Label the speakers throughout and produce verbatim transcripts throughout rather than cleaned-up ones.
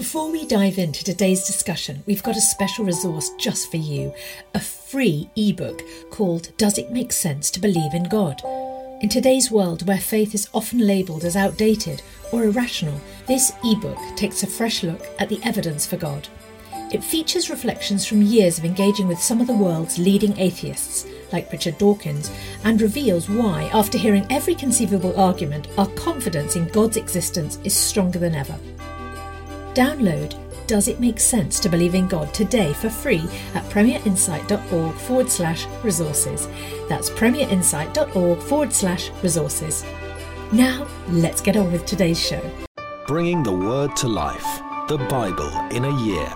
Speaker 1: Before we dive into today's discussion, we've got a special resource just for you, a free ebook called Does It Make Sense to Believe in God? In today's world where faith is often labelled as outdated or irrational, this ebook takes a fresh look at the evidence for God. It features reflections from years of engaging with some of the world's leading atheists, like Richard Dawkins, and reveals why, after hearing every conceivable argument, our confidence in God's existence is stronger than ever. Download Does It Make Sense to Believe in God today for free at premierinsight.org forward slash resources. That's premierinsight.org forward slash resources. Now, let's get on with today's show.
Speaker 2: Bringing the Word to life, the Bible in a year.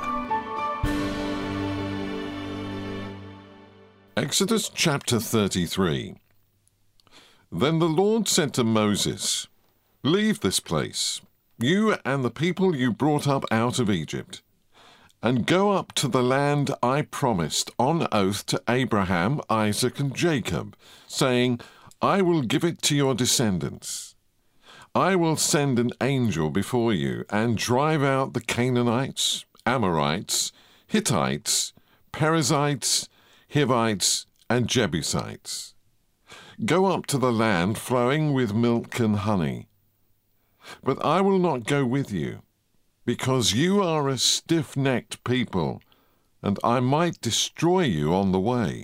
Speaker 3: Exodus chapter thirty-three. Then the Lord said to Moses, "Leave this place, you and the people you brought up out of Egypt, and go up to the land I promised on oath to Abraham, Isaac, and Jacob, saying, I will give it to your descendants. I will send an angel before you and drive out the Canaanites, Amorites, Hittites, Perizzites, Hivites, and Jebusites. Go up to the land flowing with milk and honey. But I will not go with you, because you are a stiff-necked people, and I might destroy you on the way."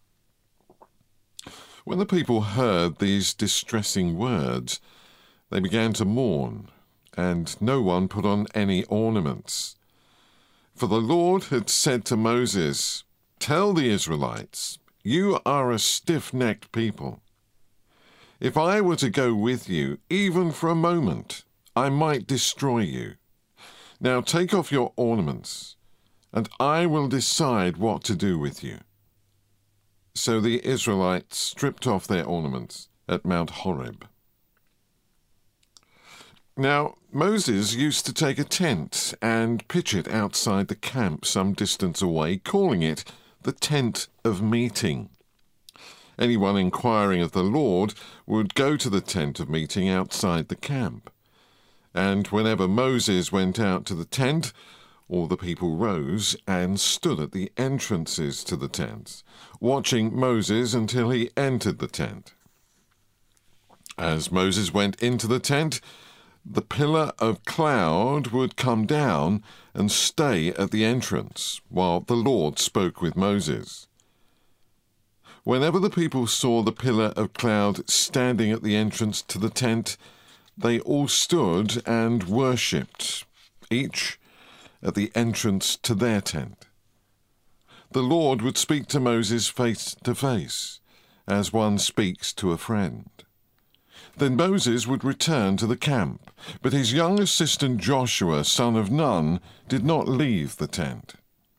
Speaker 3: When the people heard these distressing words, they began to mourn, and no one put on any ornaments. For the Lord had said to Moses, "Tell the Israelites, you are a stiff-necked people. If I were to go with you, even for a moment, I might destroy you. Now take off your ornaments, and I will decide what to do with you." So the Israelites stripped off their ornaments at Mount Horeb. Now Moses used to take a tent and pitch it outside the camp some distance away, calling it the tent of meeting. Anyone inquiring of the Lord would go to the tent of meeting outside the camp. And whenever Moses went out to the tent, all the people rose and stood at the entrances to the tents, watching Moses until he entered the tent. As Moses went into the tent, the pillar of cloud would come down and stay at the entrance, while the Lord spoke with Moses. Whenever the people saw the pillar of cloud standing at the entrance to the tent, they all stood and worshipped, each at the entrance to their tent. The Lord would speak to Moses face to face, as one speaks to a friend. Then Moses would return to the camp, but his young assistant Joshua, son of Nun, did not leave the tent.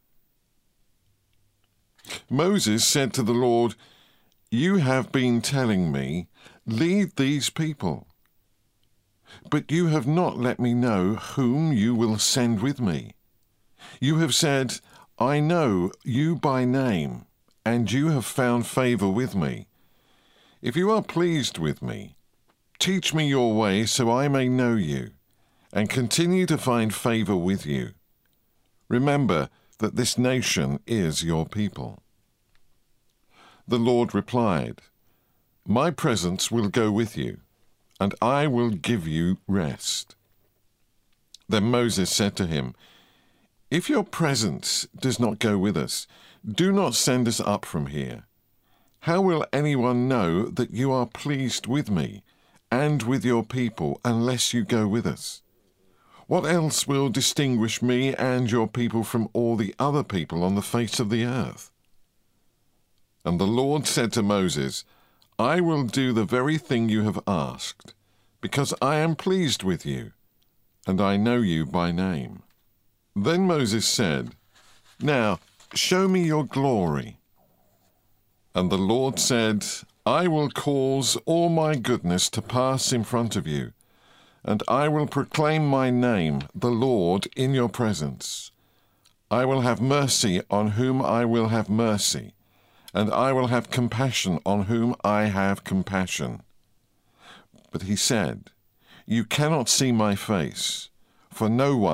Speaker 3: Moses said to the Lord, "You have been telling me, 'Lead these people,' but you have not let me know whom you will send with me. You have said, 'I know you by name, and you have found favor with me.' If you are pleased with me, teach me your way so I may know you, and continue to find favor with you. Remember that this nation is your people." The Lord replied, "My presence will go with you, and I will give you rest." Then Moses said to him, "If your presence does not go with us, do not send us up from here. How will anyone know that you are pleased with me and with your people unless you go with us? What else will distinguish me and your people from all the other people on the face of the earth?" And the Lord said to Moses, "I will do the very thing you have asked, because I am pleased with you, and I know you by name." Then Moses said, "Now show me your glory." And the Lord said, "I will cause all my goodness to pass in front of you, and I will proclaim my name, the Lord, in your presence. I will have mercy on whom I will have mercy, and I will have compassion on whom I have compassion." But he said, "You cannot see my face, for no one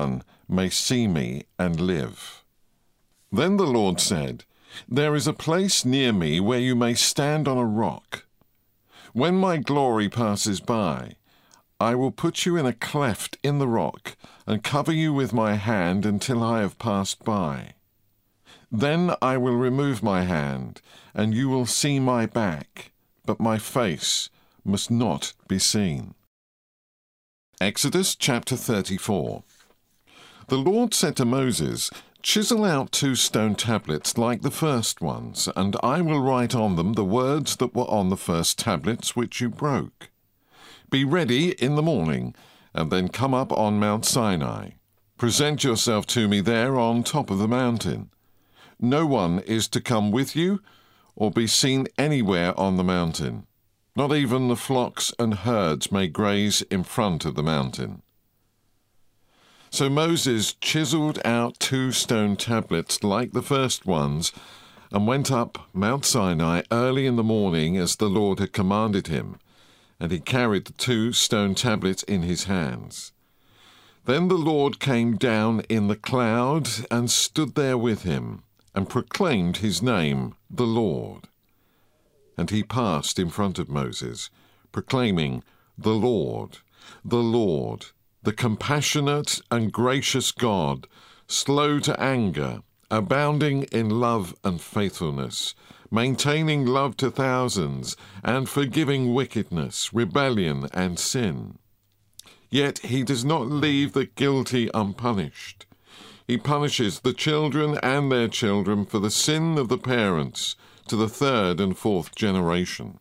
Speaker 3: may see me and live." Then the Lord said, "There is a place near me where you may stand on a rock. When my glory passes by, I will put you in a cleft in the rock and cover you with my hand until I have passed by. Then I will remove my hand, and you will see my back, but my face must not be seen." Exodus chapter thirty-four. The Lord said to Moses, "Chisel out two stone tablets like the first ones, and I will write on them the words that were on the first tablets which you broke. Be ready in the morning, and then come up on Mount Sinai. Present yourself to me there on top of the mountain. No one is to come with you or be seen anywhere on the mountain. Not even the flocks and herds may graze in front of the mountain." So Moses chiseled out two stone tablets like the first ones and went up Mount Sinai early in the morning as the Lord had commanded him, and he carried the two stone tablets in his hands. Then the Lord came down in the cloud and stood there with him, and proclaimed his name, the Lord. And he passed in front of Moses, proclaiming, "The Lord, the Lord, the compassionate and gracious God, slow to anger, abounding in love and faithfulness, maintaining love to thousands, and forgiving wickedness, rebellion, and sin. Yet he does not leave the guilty unpunished. He punishes the children and their children for the sin of the parents to the third and fourth generation."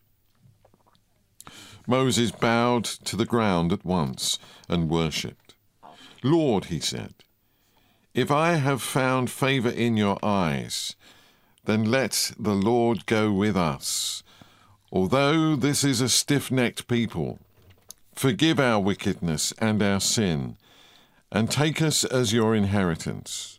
Speaker 3: Moses bowed to the ground at once and worshipped. "Lord," he said, "if I have found favor in your eyes, then let the Lord go with us. Although this is a stiff-necked people, forgive our wickedness and our sin, and take us as your inheritance."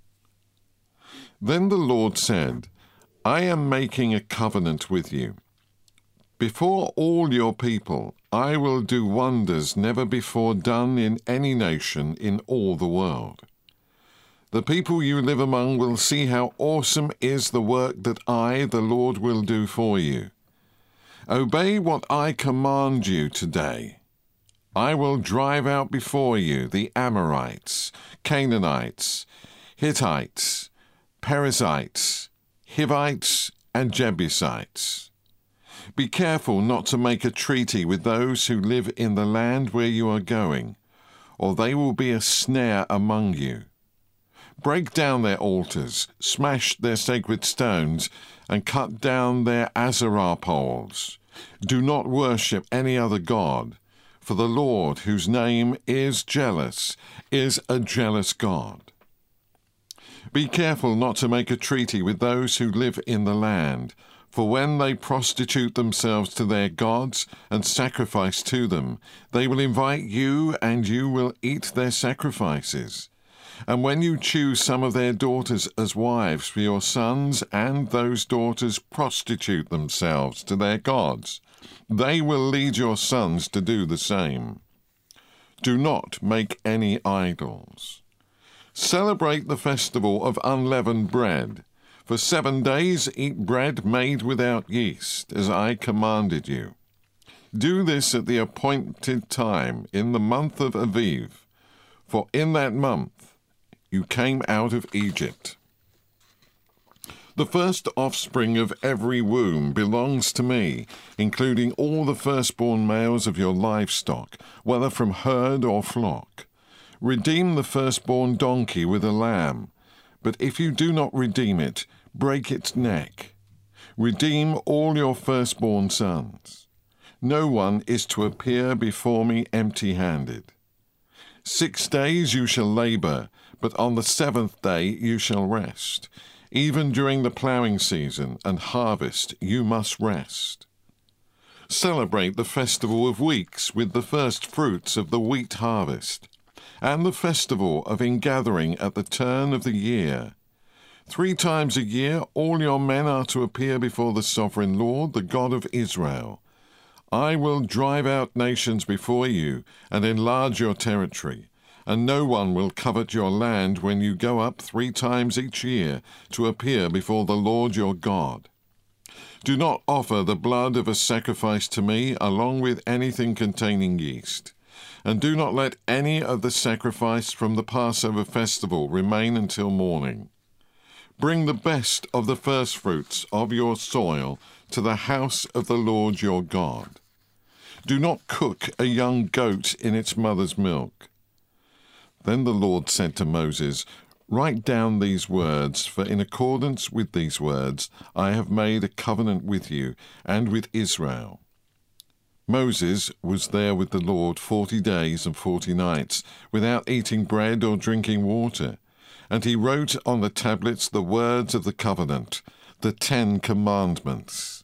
Speaker 3: Then the Lord said, "I am making a covenant with you. Before all your people, I will do wonders never before done in any nation in all the world. The people you live among will see how awesome is the work that I, the Lord, will do for you. Obey what I command you today. I will drive out before you the Amorites, Canaanites, Hittites, Perizzites, Hivites, and Jebusites. Be careful not to make a treaty with those who live in the land where you are going, or they will be a snare among you. Break down their altars, smash their sacred stones, and cut down their Asherah poles. Do not worship any other god, for the Lord, whose name is jealous, is a jealous God. Be careful not to make a treaty with those who live in the land, for when they prostitute themselves to their gods and sacrifice to them, they will invite you, and you will eat their sacrifices. And when you choose some of their daughters as wives for your sons, and those daughters prostitute themselves to their gods, they will lead your sons to do the same. Do not make any idols. Celebrate the festival of unleavened bread. For seven days eat bread made without yeast, as I commanded you. Do this at the appointed time in the month of Aviv, for in that month you came out of Egypt. The first offspring of every womb belongs to me, including all the firstborn males of your livestock, whether from herd or flock. Redeem the firstborn donkey with a lamb, but if you do not redeem it, break its neck. Redeem all your firstborn sons. No one is to appear before me empty-handed. Six days you shall labor, but on the seventh day you shall rest. Even during the plowing season and harvest you must rest. Celebrate the festival of weeks with the first fruits of the wheat harvest, and the festival of ingathering at the turn of the year. Three times a year all your men are to appear before the sovereign Lord, the God of Israel. I will drive out nations before you and enlarge your territory, and no one will covet your land when you go up three times each year to appear before the Lord your God. Do not offer the blood of a sacrifice to me along with anything containing yeast, and do not let any of the sacrifice from the Passover festival remain until morning. Bring the best of the firstfruits of your soil to the house of the Lord your God. Do not cook a young goat in its mother's milk. Then the Lord said to Moses, Write down these words, for in accordance with these words I have made a covenant with you and with Israel. Moses was there with the Lord forty days and forty nights, without eating bread or drinking water, and he wrote on the tablets the words of the covenant, the Ten Commandments.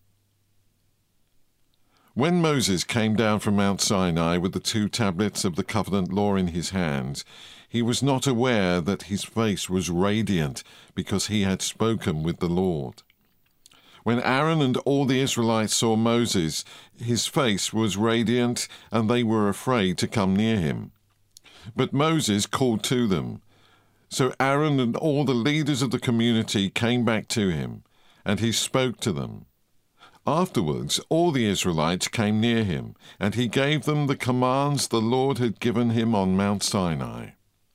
Speaker 3: When Moses came down from Mount Sinai with the two tablets of the covenant law in his hands, he was not aware that his face was radiant because he had spoken with the Lord. When Aaron and all the Israelites saw Moses, his face was radiant, and they were afraid to come near him. But Moses called to them. So Aaron and all the leaders of the community came back to him, and he spoke to them. Afterwards, all the Israelites came near him, and he gave them the commands the Lord had given him on Mount Sinai.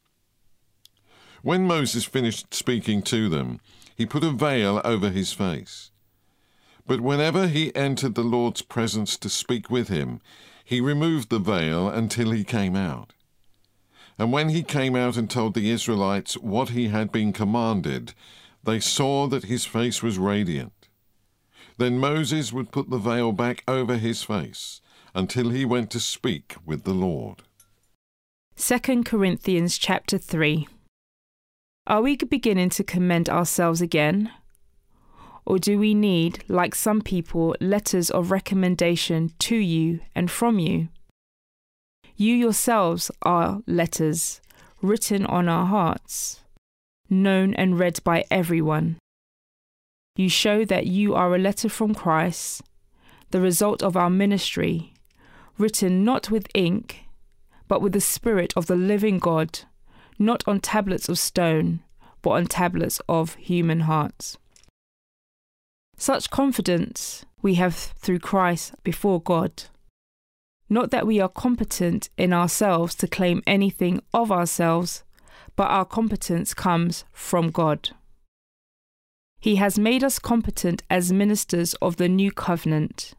Speaker 3: When Moses finished speaking to them, he put a veil over his face. But whenever he entered the Lord's presence to speak with him, he removed the veil until he came out. And when he came out and told the Israelites what he had been commanded, they saw that his face was radiant. Then Moses would put the veil back over his face until he went to speak with the Lord.
Speaker 4: Second Corinthians chapter three. Are we beginning to commend ourselves again? Or do we need, like some people, letters of recommendation to you and from you? You yourselves are letters written on our hearts, known and read by everyone. You show that you are a letter from Christ, the result of our ministry, written not with ink, but with the Spirit of the living God, not on tablets of stone, but on tablets of human hearts. Such confidence we have through Christ before God. Not that we are competent in ourselves to claim anything of ourselves, but our competence comes from God. He has made us competent as ministers of the new covenant,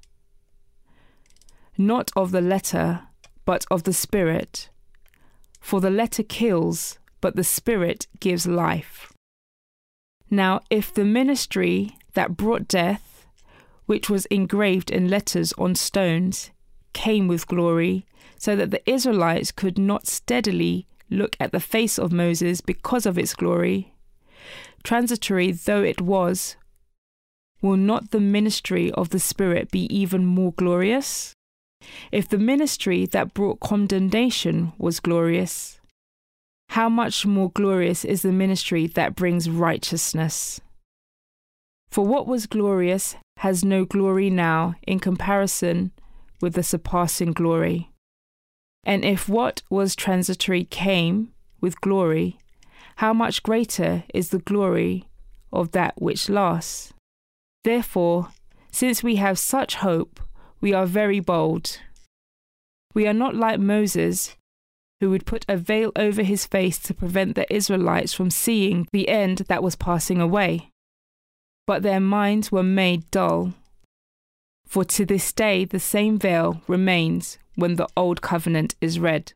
Speaker 4: not of the letter, but of the Spirit. For the letter kills, but the Spirit gives life. Now, if the ministry that brought death, which was engraved in letters on stones, came with glory, so that the Israelites could not steadily look at the face of Moses because of its glory, transitory though it was, will not the ministry of the Spirit be even more glorious? If the ministry that brought condemnation was glorious, how much more glorious is the ministry that brings righteousness? For what was glorious has no glory now in comparison with the surpassing glory. And if what was transitory came with glory, how much greater is the glory of that which lasts? Therefore, since we have such hope, we are very bold. We are not like Moses, who would put a veil over his face to prevent the Israelites from seeing the end that was passing away. But their minds were made dull. For to this day the same veil remains when the old covenant is read.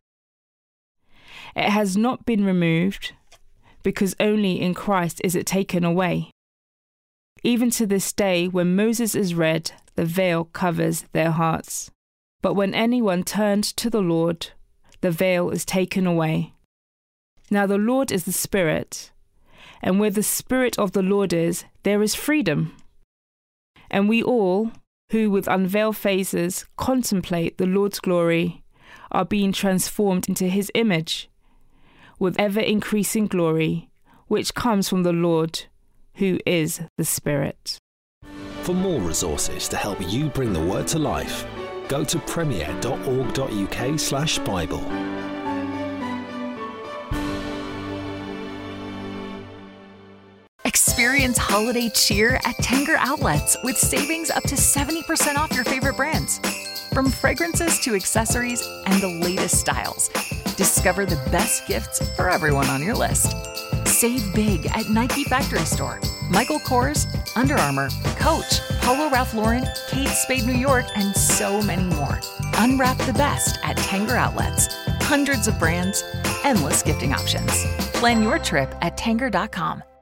Speaker 4: It has not been removed, because only in Christ is it taken away. Even to this day, when Moses is read, the veil covers their hearts. But when anyone turns to the Lord, the veil is taken away. Now the Lord is the Spirit, and where the Spirit of the Lord is, there is freedom. And we all, who with unveiled faces contemplate the Lord's glory, are being transformed into his image, with ever-increasing glory, which comes from the Lord, who is the Spirit.
Speaker 2: For more resources to help you bring the word to life, go to premier dot org dot uk slash Bible.
Speaker 5: Experience holiday cheer at Tanger Outlets with savings up to seventy percent off your favorite brands. From fragrances to accessories and the latest styles, discover the best gifts for everyone on your list. Save big at Nike Factory Store, Michael Kors, Under Armour, Coach, Polo Ralph Lauren, Kate Spade New York, and so many more. Unwrap the best at Tanger Outlets. Hundreds of brands, endless gifting options. Plan your trip at Tanger dot com.